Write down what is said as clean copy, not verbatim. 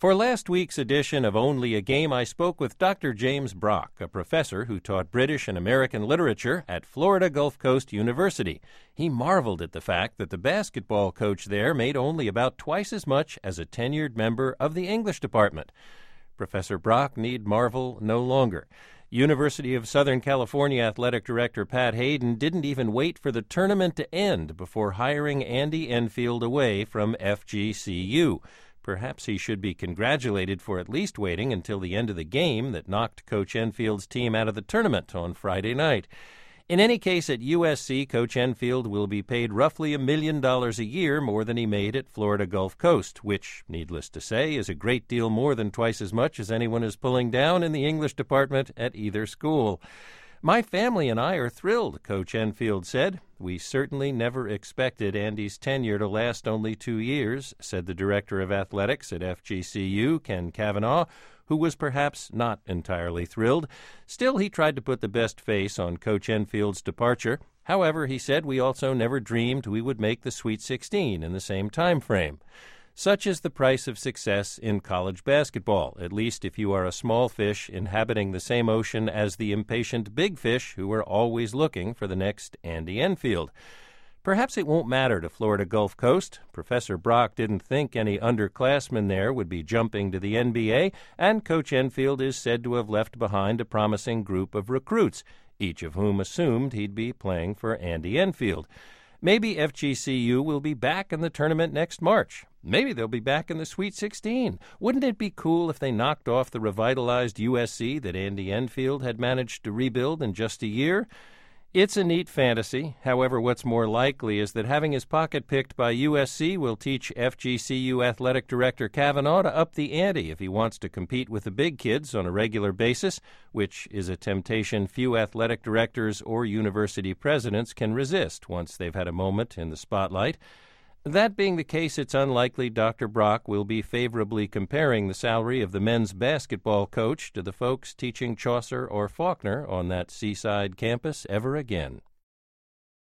For last week's edition of Only a Game, I spoke with Dr. James Brock, a professor who taught British and American literature at Florida Gulf Coast University. He marveled at the fact that the basketball coach there made only about twice as much as a tenured member of the English department. Professor Brock need marvel no longer. University of Southern California Athletic Director Pat Haden didn't even wait for the tournament to end before hiring Andy Enfield away from FGCU. Perhaps he should be congratulated for at least waiting until the end of the game that knocked Coach Enfield's team out of the tournament on Friday night. In any case, at USC, Coach Enfield will be paid roughly $1 million a year more than he made at Florida Gulf Coast, which, needless to say, is a great deal more than twice as much as anyone is pulling down in the English department at either school. "My family and I are thrilled," Coach Enfield said. "We certainly never expected Andy's tenure to last only 2 years," said the director of athletics at FGCU, Ken Kavanaugh, who was perhaps not entirely thrilled. Still, he tried to put the best face on Coach Enfield's departure. However, he said, "We also never dreamed we would make the Sweet 16 in the same time frame." Such is the price of success in college basketball, at least if you are a small fish inhabiting the same ocean as the impatient big fish who are always looking for the next Andy Enfield. Perhaps it won't matter to Florida Gulf Coast. Professor Brock didn't think any underclassmen there would be jumping to the NBA, and Coach Enfield is said to have left behind a promising group of recruits, each of whom assumed he'd be playing for Andy Enfield. Maybe FGCU will be back in the tournament next March. Maybe they'll be back in the Sweet 16. Wouldn't it be cool if they knocked off the revitalized USC that Andy Enfield had managed to rebuild in just a year? It's a neat fantasy. However, what's more likely is that having his pocket picked by USC will teach FGCU Athletic Director Kavanaugh to up the ante if he wants to compete with the big kids on a regular basis, which is a temptation few athletic directors or university presidents can resist once they've had a moment in the spotlight. That being the case, it's unlikely Dr. Brock will be favorably comparing the salary of the men's basketball coach to the folks teaching Chaucer or Faulkner on that seaside campus ever again.